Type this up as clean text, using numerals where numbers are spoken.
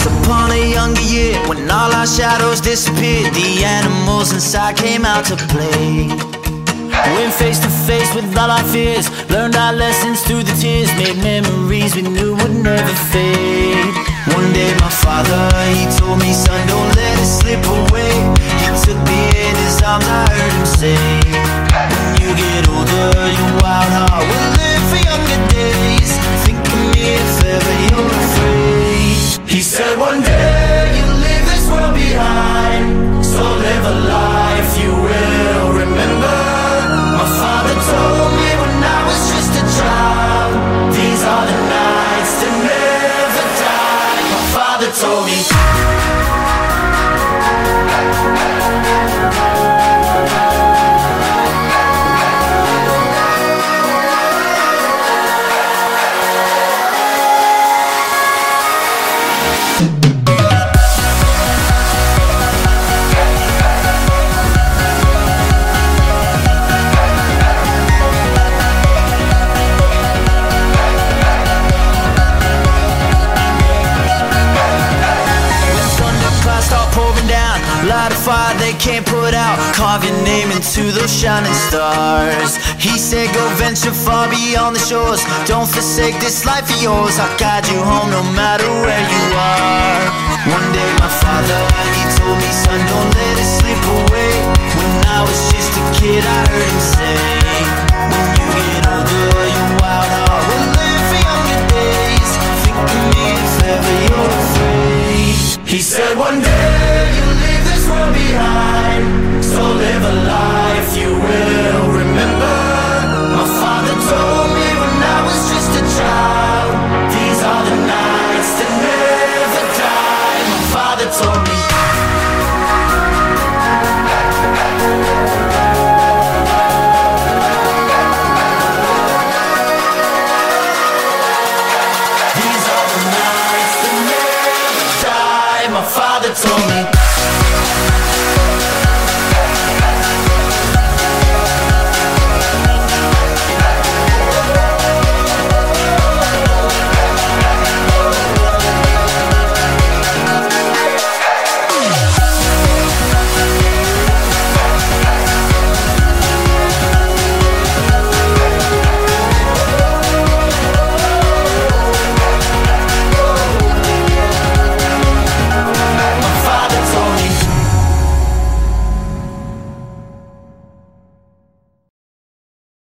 Once upon a younger year, when all our shadows disappeared, the animals inside came out to play. Went face to face with all our fears, learned our lessons through the tears, made memories we knew would never fade. One day my father, he told me, son, don't let it slip away. He took me in his arms, I heard him say, when you get older, your wild heart will live for younger days. Think of me if ever you're afraid. He said one day you'll leave this world behind, so live a life you will remember. My father told me when I was just a child, these are the nights that never die. My father told me. Light a fire they can't put out, carve your name into those shining stars. He said go venture far beyond the shores, don't forsake this life of yours. I'll guide you home no matter where you are. One day my father, he told me, son, don't let it slip away. When I was just a kid I heard him say, when you get older your wild heart will live for younger days. Think of me if ever you're afraid. He said one day you'll leave this world behind, so live a life you will remember. My father told me when I was just a child, these are the nights that never die. My father told me. These are the nights that never die. My father told me.